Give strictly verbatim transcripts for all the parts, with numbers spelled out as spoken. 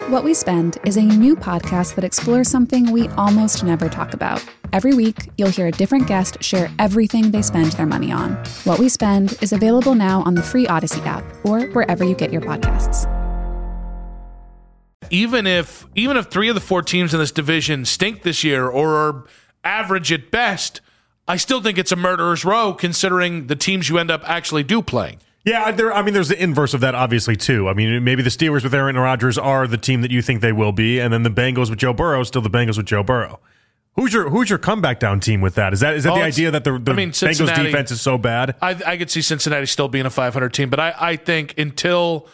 What We Spend is a new podcast that explores something we almost never talk about. Every week, you'll hear a different guest share everything they spend their money on. What We Spend is available now on the free Odyssey app or wherever you get your podcasts. Even if even if three of the four teams in this division stink this year or are average at best, I still think it's a murderer's row considering the teams you end up actually do playing. Yeah, there. I mean, there's the inverse of that, obviously, too. I mean, maybe the Steelers with Aaron Rodgers are the team that you think they will be, and then the Bengals with Joe Burrow still the Bengals with Joe Burrow. Who's your Who's your comeback down team with that? Is that is that oh, the idea that the, the I mean, Bengals defense is so bad? I, I could see Cincinnati still being a five hundred team, but I, I think until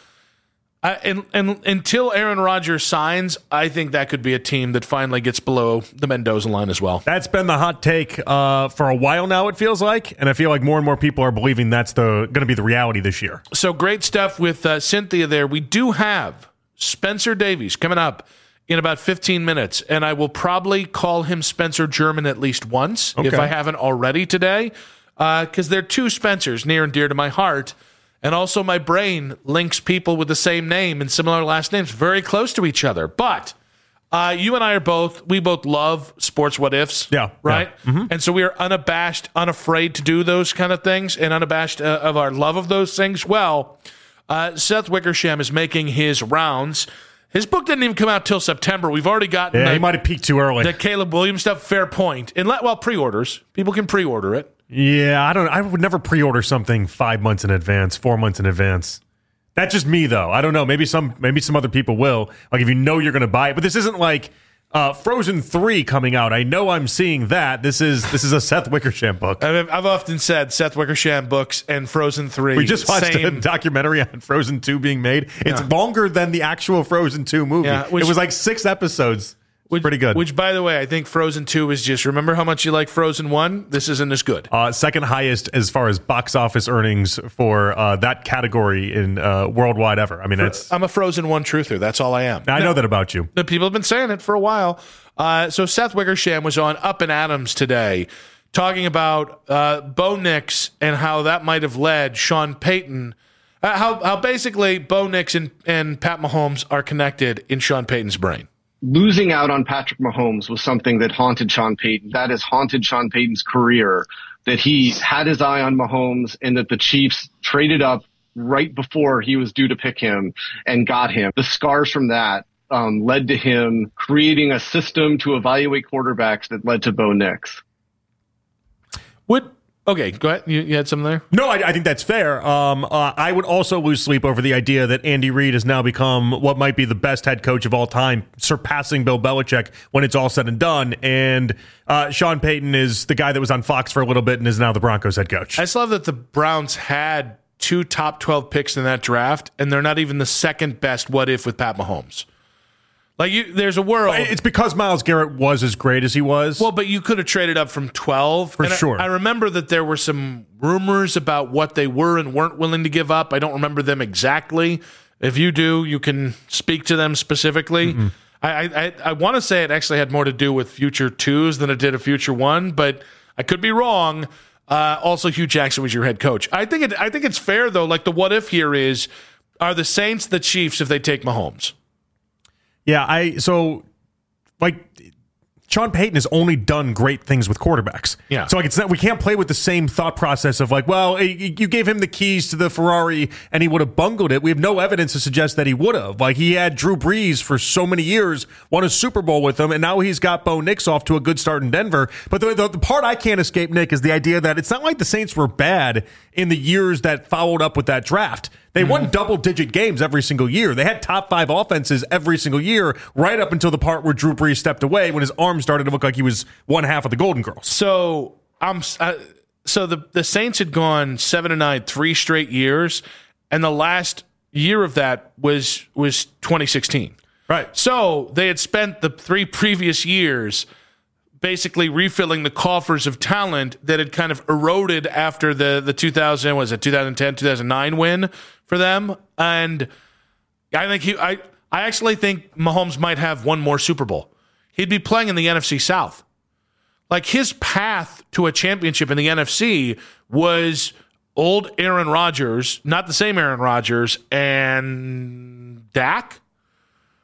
I, and, and, until Aaron Rodgers signs, I think that could be a team that finally gets below the Mendoza line as well. That's been the hot take uh, for a while now, it feels like, and I feel like more and more people are believing that's the going to be the reality this year. So great stuff with uh, Cynthia there. We do have Spencer Davies coming up in about fifteen minutes, and I will probably call him Spencer German at least once, okay, if I haven't already today, because uh, they're two Spencers near and dear to my heart. And also my brain links people with the same name and similar last names very close to each other. But uh, you and I are both, we both love sports what ifs. Yeah. Right? Yeah. Mm-hmm. And so we are unabashed, unafraid to do those kind of things and unabashed uh, of our love of those things. Well, uh, Seth Wickersham is making his rounds. His book didn't even come out till September. We've already gotten yeah, the, he might have peaked too early. The Caleb Williams stuff, fair point. And let, well, pre-orders. People can pre-order it. Yeah, I don't. I would never pre-order something five months in advance, four months in advance. That's just me, though. I don't know. Maybe some, maybe some other people will. Like if you know you're going to buy it, but this isn't like uh, Frozen three coming out. I know I'm seeing that. This is this is a Seth Wickersham book. I've, I've often said Seth Wickersham books and Frozen three. We just watched same. a documentary on Frozen two being made. It's yeah. longer than the actual Frozen two movie. Yeah, which, it was like six episodes. Which, pretty good. Which, by the way, I think Frozen two is just, remember how much you like Frozen one? This isn't as good. Uh, second highest as far as box office earnings for uh, that category in uh, worldwide ever. I mean, for, it's. I'm a Frozen one truther. That's all I am. I no, know that about you. The people have been saying it for a while. Uh, so Seth Wickersham was on Up and Adams today talking about uh, Bo Nix and how that might have led Sean Payton. Uh, how, how basically Bo Nix and, and Pat Mahomes are connected in Sean Payton's brain. Losing out on Patrick Mahomes was something that haunted Sean Payton. That has haunted Sean Payton's career, that he had his eye on Mahomes and that the Chiefs traded up right before he was due to pick him and got him. The scars from that um, led to him creating a system to evaluate quarterbacks that led to Bo Nix. What? Okay, go ahead. You, you had something there? No, I, I think that's fair. Um, uh, I would also lose sleep over the idea that Andy Reid has now become what might be the best head coach of all time, surpassing Bill Belichick when it's all said and done. And uh, Sean Payton is the guy that was on Fox for a little bit and is now the Broncos head coach. I just love that the Browns had two top twelve picks in that draft, and they're not even the second best what if with Pat Mahomes. Like, you, there's a world. It's because Myles Garrett was as great as he was. Well, but you could have traded up from twelve. For and sure. I, I remember that there were some rumors about what they were and weren't willing to give up. I don't remember them exactly. If you do, you can speak to them specifically. Mm-hmm. I, I, I want to say it actually had more to do with future twos than it did a future one, but I could be wrong. Uh, also, Hugh Jackson was your head coach. I think it, I think it's fair, though. Like, the what if here is, are the Saints the Chiefs if they take Mahomes? Yeah, I so like Sean Payton has only done great things with quarterbacks. Yeah. So like it's not, we can't play with the same thought process of like, well, you gave him the keys to the Ferrari and he would have bungled it. We have no evidence to suggest that he would have. Like, he had Drew Brees for so many years, won a Super Bowl with him, and now he's got Bo Nix off to a good start in Denver. But the, the, the part I can't escape, Nick, is the idea that it's not like the Saints were bad in the years that followed up with that draft. They mm-hmm. won double-digit games every single year. They had top five offenses every single year, right up until the part where Drew Brees stepped away when his arm started to look like he was one half of the Golden Girls. So I'm uh, so the the Saints had gone seven and nine three straight years, and the last year of that was was twenty sixteen. Right. So they had spent the three previous years basically refilling the coffers of talent that had kind of eroded after the the two thousand was it twenty ten two thousand nine win for them. And I think he I I actually think Mahomes might have one more Super Bowl. He'd be playing in the N F C South. Like, his path to a championship in the N F C was old Aaron Rodgers, not the same Aaron Rodgers, and Dak.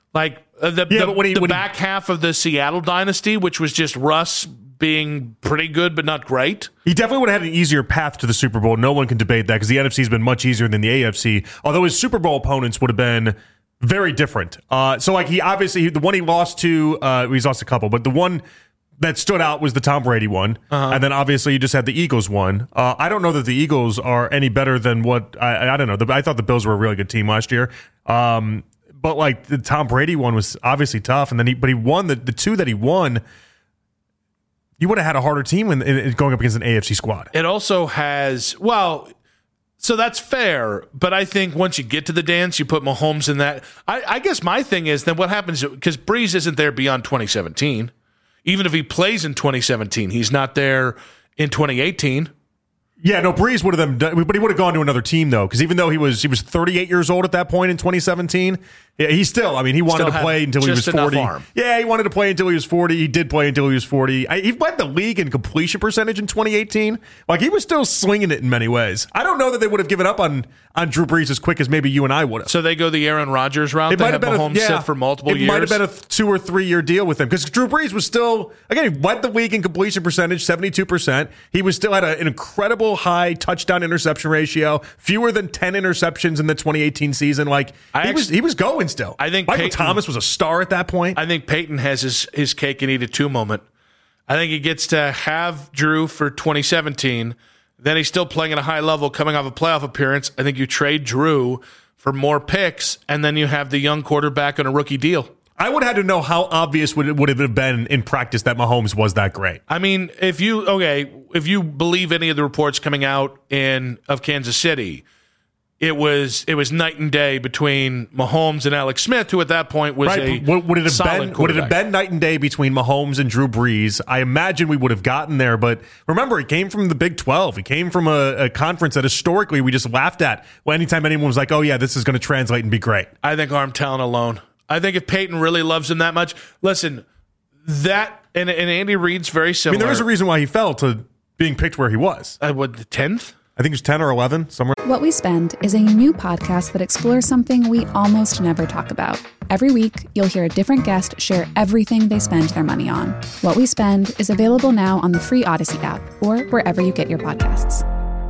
Like uh, the, yeah, the, but when he, the when back he, half of the Seattle dynasty, which was just Russ being pretty good but not great. He definitely would have had an easier path to the Super Bowl. No one can debate that because the N F C has been much easier than the A F C, although his Super Bowl opponents would have been very different. Uh, so, like, he obviously, the one he lost to, uh, he's lost a couple, but the one that stood out was the Tom Brady one. Uh-huh. And then, obviously, you just had the Eagles one. Uh, I don't know that the Eagles are any better than what, I, I don't know. The, I thought the Bills were a really good team last year. Um, but, like, the Tom Brady one was obviously tough. And then he, but he won the, the two that he won. You would have had a harder team in, in going up against an A F C squad. It also has, well, so that's fair, but I think once you get to the dance, you put Mahomes in that. I, I guess my thing is then what happens, because Breeze isn't there beyond twenty seventeen. Even if he plays in twenty seventeen, he's not there in twenty eighteen. Yeah, no, Breeze would have done, but he would have gone to another team though, because even though he was he was thirty-eight years old at that point in twenty seventeen, yeah, he still, I mean, he wanted Still to play until he was just enough forty. arm. Yeah, he wanted to play until he was forty. He did play until he was forty. I, he led the league in completion percentage in twenty eighteen. Like, he was still slinging it in many ways. I don't know that they would have given up on on Drew Brees as quick as maybe you and I would have. So they go the Aaron Rodgers route. It they might have have been Mahomes a, yeah, sit for multiple it years. It might have been a two or three year deal with him because Drew Brees was still, again, he led the league in completion percentage, seventy-two percent. He was still at a, an incredible high touchdown interception ratio, fewer than ten interceptions in the twenty eighteen season. Like, I he actually, was he was going still. I think Michael Peyton, Thomas was a star at that point. I think Peyton has his, his cake and eat it too moment. I think he gets to have Drew for twenty seventeen. Then he's still playing at a high level coming off a playoff appearance. I think you trade Drew for more picks, and then you have the young quarterback on a rookie deal. I would have had to know how obvious would it would have been in practice that Mahomes was that great. I mean, if you okay, if you believe any of the reports coming out in of Kansas City, it was it was night and day between Mahomes and Alex Smith, who at that point was right. a would, would it have solid been would it have been night and day between Mahomes and Drew Brees? I imagine we would have gotten there, but remember, he came from the Big twelve. He came from a, a conference that historically we just laughed at. Well, anytime anyone was like, "Oh yeah, this is going to translate and be great." I think arm talent alone. I think if Peyton really loves him that much, listen, that and, and Andy Reid's very similar. I mean, there is a reason why he fell to being picked where he was. Uh, what, the tenth? I think it was ten or eleven, somewhere. What We Spend is a new podcast that explores something we almost never talk about. Every week, you'll hear a different guest share everything they spend their money on. What We Spend is available now on the free Odyssey app or wherever you get your podcasts.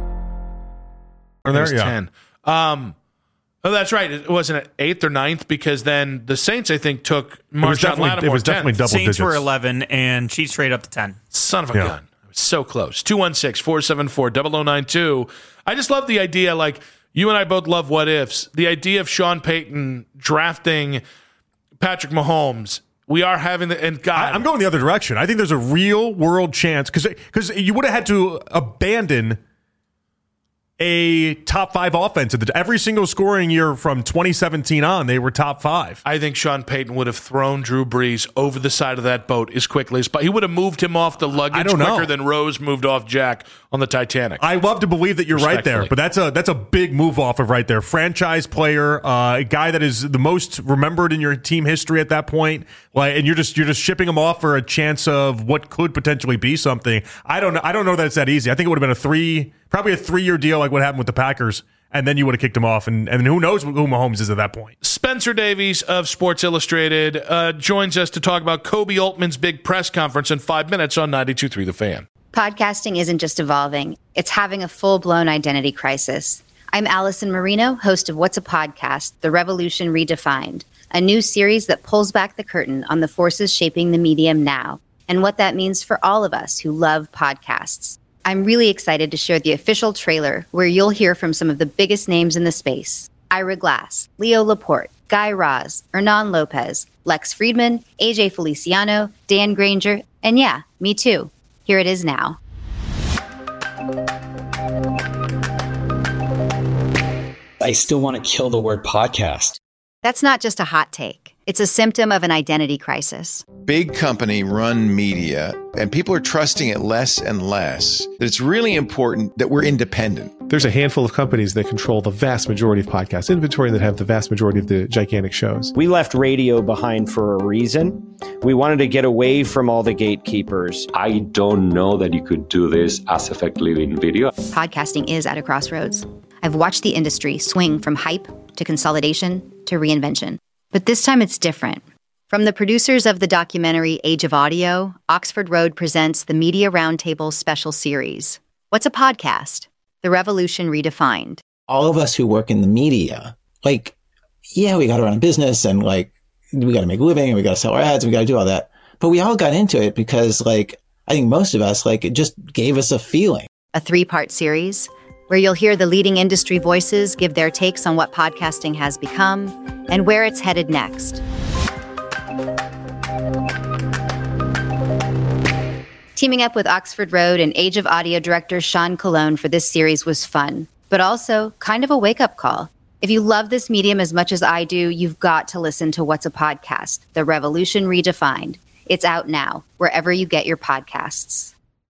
Or there, yeah. ten. Um, oh, that's right. It wasn't at eighth or ninth because then the Saints, I think, took Marshawn Lattimore. It was definitely double Saints digits. were eleven and Chiefs straight up to ten. Son of a Yeah. gun. So close. two one six, four seven four, zero zero nine two. I just love the idea, like, you and I both love what ifs. The idea of Sean Payton drafting Patrick Mahomes. We are having the, and God. I, I'm going the other direction. I think there's a real world chance because because you would have had to abandon a top five offense. Every single scoring year from twenty seventeen on, they were top five. I think Sean Payton would have thrown Drew Brees over the side of that boat as quickly as possible. He would have moved him off the luggage I don't quicker know. than Rose moved off Jack on the Titanic. I love to believe that you're right there, Respectfully. but that's a that's a big move off of right there. Franchise player, uh, a guy that is the most remembered in your team history at that point. Like, and you're just you're just shipping him off for a chance of what could potentially be something. I don't know. I don't know that it's that easy. I think it would have been a three, probably a three year deal, like what happened with the Packers, and then you would have kicked him off. And and who knows who Mahomes is at that point. Spencer Davies of Sports Illustrated uh, joins us to talk about Kobe Altman's big press conference in five minutes on ninety-two point three The Fan. Podcasting isn't just evolving, it's having a full-blown identity crisis. I'm Allison Marino, host of What's a Podcast? The Revolution Redefined, a new series that pulls back the curtain on the forces shaping the medium now and what that means for all of us who love podcasts. I'm really excited to share the official trailer where you'll hear from some of the biggest names in the space. Ira Glass, Leo Laporte, Guy Raz, Hernan Lopez, Lex Friedman, A J Feliciano, Dan Granger, and yeah, me too. Here it is now. I still want to kill the word podcast. That's not just a hot take. It's a symptom of an identity crisis. Big company run media, and people are trusting it less and less. That it's really important that we're independent. There's a handful of companies that control the vast majority of podcast inventory and that have the vast majority of the gigantic shows. We left radio behind for a reason. We wanted to get away from all the gatekeepers. I don't know that you could do this as effectively in video. Podcasting is at a crossroads. I've watched the industry swing from hype to consolidation to reinvention. But this time it's different. From the producers of the documentary Age of Audio, Oxford Road presents the Media Roundtable special series. What's a podcast? The Revolution Redefined. All of us who work in the media, like, yeah, we got to run a business and like, we got to make a living and we got to sell our ads and we got to do all that. But we all got into it because like, I think most of us, like, it just gave us a feeling. A three-part series where you'll hear the leading industry voices give their takes on what podcasting has become and where it's headed next. Teaming up with Oxford Road and Age of Audio director Sean Colon for this series was fun, but also kind of a wake-up call. If you love this medium as much as I do, you've got to listen to What's a Podcast? The Revolution Redefined. It's out now, wherever you get your podcasts.